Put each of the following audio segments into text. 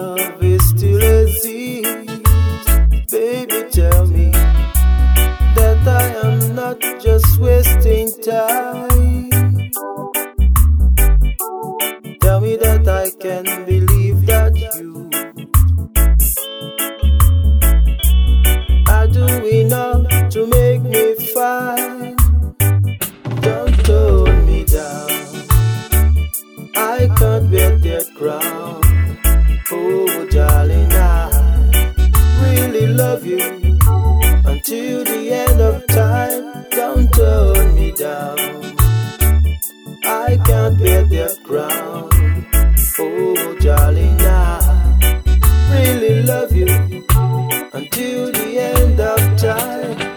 love is still exists. Baby, tell me that I am not just wasting time. Tell me that I can believe that you are doing all to make me fine. Don't tone me down, I can't bear that crown. Oh darling, I really love you until the end of time. Don't turn me down, I can't bear that crown. Oh darling, I really love you until the end of time.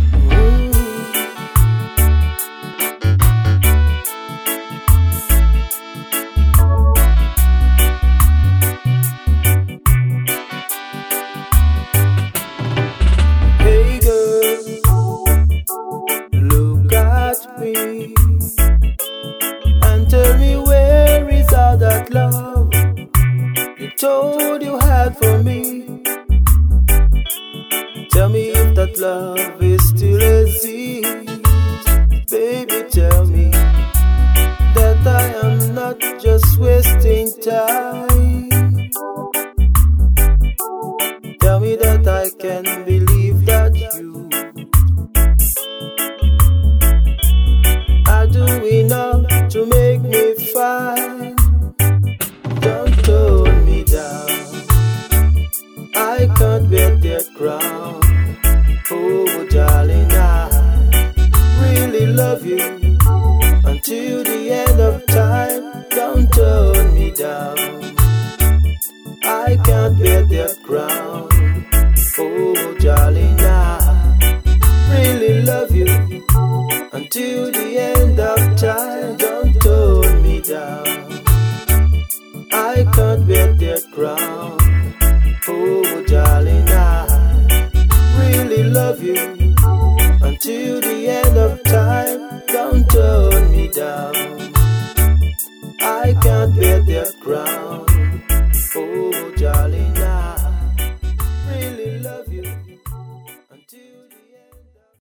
Hey girl, look at me and tell me, where is all that love you told you had for me? Tell me if that love is still exists. Baby, tell me that I am not just wasting time. Tell me that I can believe that you are doing all to make me fine. Don't tone me down, I can't bear that crown. Oh darling, I really love you until the end of time. Don't turn me down, I can't bear that crown.